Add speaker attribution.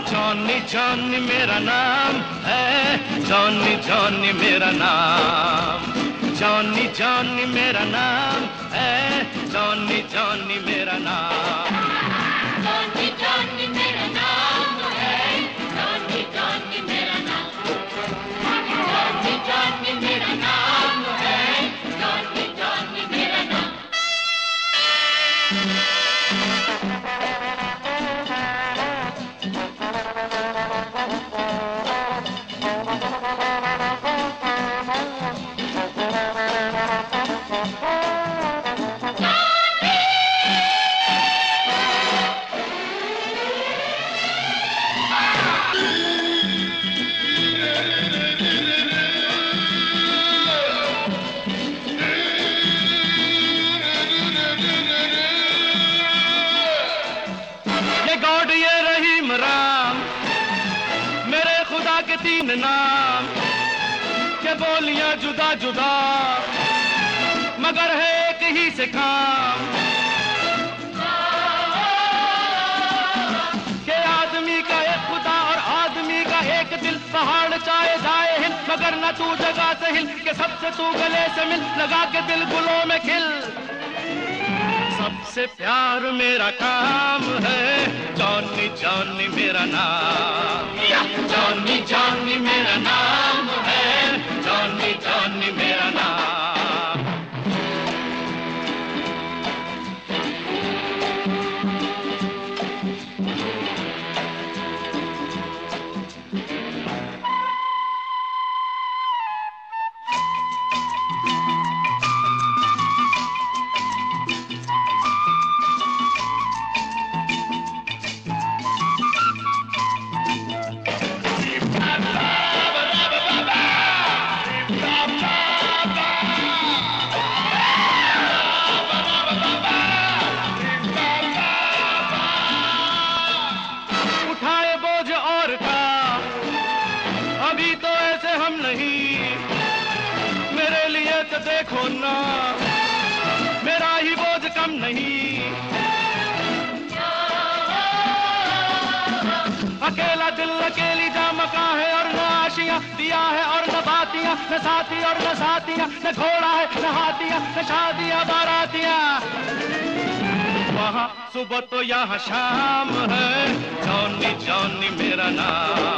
Speaker 1: Johnny Johnny मेरा नाम है, जॉनी जॉनी मेरा नाम, जॉनी जॉनी मेरा नाम है, जॉनी जॉनी मेरा नाम,
Speaker 2: जॉनी जॉनी मेरा नाम है, जॉनी जॉनी मेरा नाम, जॉनी जॉनी मेरा नाम है, जॉनी जॉनी मेरा नाम।
Speaker 1: गॉड ये रहीम राम मेरे खुदा के तीन नाम, के बोलियां जुदा जुदा मगर है एक ही से काम, के आदमी का एक खुदा और आदमी का एक दिल, पहाड़ चाहे जाए हिल मगर न तू जगह से हिल, के सबसे तू गले से मिल लगा के दिल गुलों में खिल, सबसे प्यार मेरा काम है, जॉनी जॉनी मेरा नाम, जॉनी जॉनी मेरा नाम है, जॉनी जॉनी मेरा नाम। अभी तो ऐसे हम नहीं, मेरे लिए तो देखो ना, मेरा ही बोझ कम नहीं, अकेला दिल अकेली जामका है और न आशियां, दिया है और न बातियां, न साथी और न साथियां, न घोड़ा है न हाथियां, न शादियां बारातियां, वहाँ सुबह तो यहाँ शाम है, जॉनी जॉनी मेरा नाम।